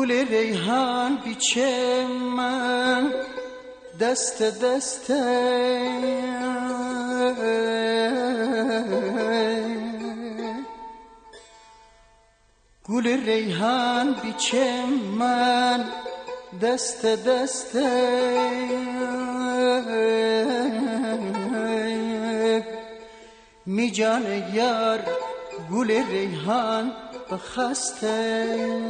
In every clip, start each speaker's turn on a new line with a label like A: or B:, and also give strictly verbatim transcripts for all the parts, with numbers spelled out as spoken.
A: گل ریحان بیچه من دست دست گل ریحان بیچه من دست دست می جان یار گل ریحان بخسته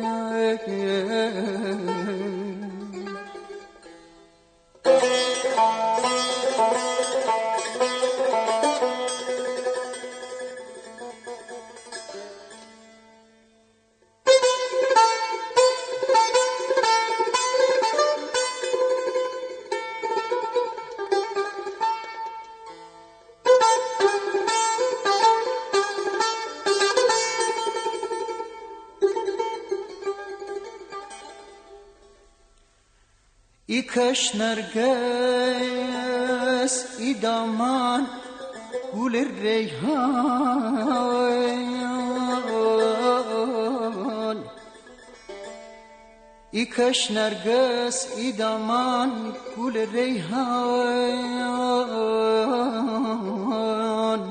A: ای کش نرگس ای دامان گل ریحان ای کش نرگس ای دامان گل ریحان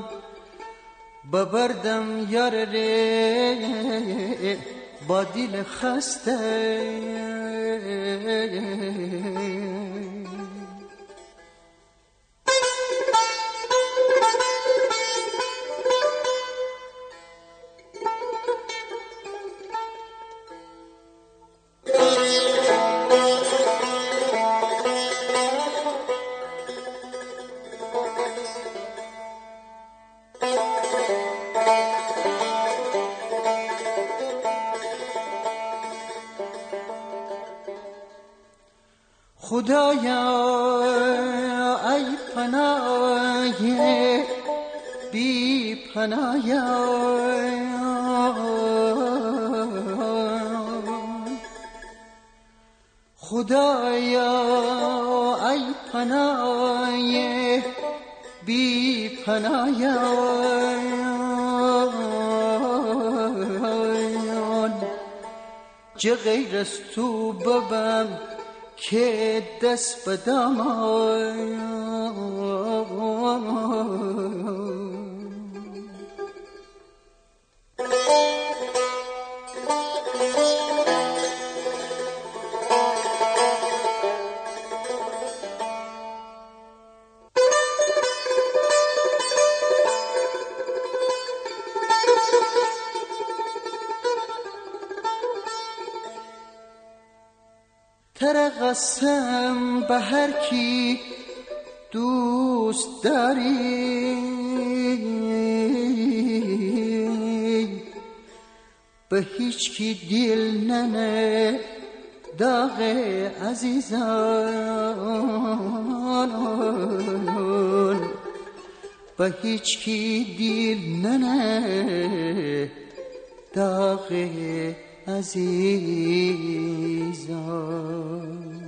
A: ببردم یار ری با دل خسته خدایا ای پناه بی پناهان خدایا ای پناه بی پناهان چه غیر از تو ببم که دست بدم ترقصم به هر کی دوست داری به هیچ کی دل ننه داغ عزیزان به هیچ کی دل ننه داغ عزیزان